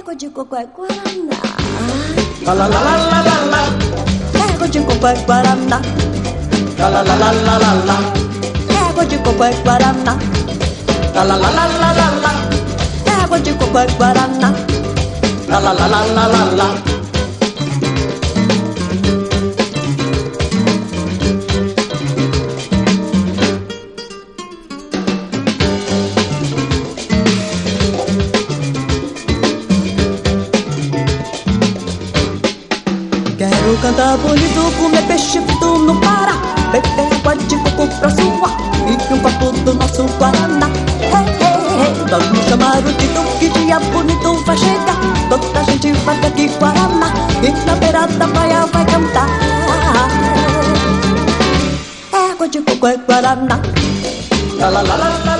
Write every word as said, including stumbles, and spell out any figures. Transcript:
Água de coco é Guaraná. La la la la la la la. Água de coco é Guaraná. La la la la la la la. Água de coco é Guaraná. La la la la la la la. Água de coco é Guaraná. La la la la la la la. Quero cantar bonito, comer peixe frito no Pará, beber água de coco pra suar e um copo do nosso Guaraná. Hey, hey, hey, vamos chamar o Tito, que dia bonito vai chegar. Toda a gente vai ter aqui Guaraná e na beira da praia vai cantar. Água de coco é Guaraná. La la la la la.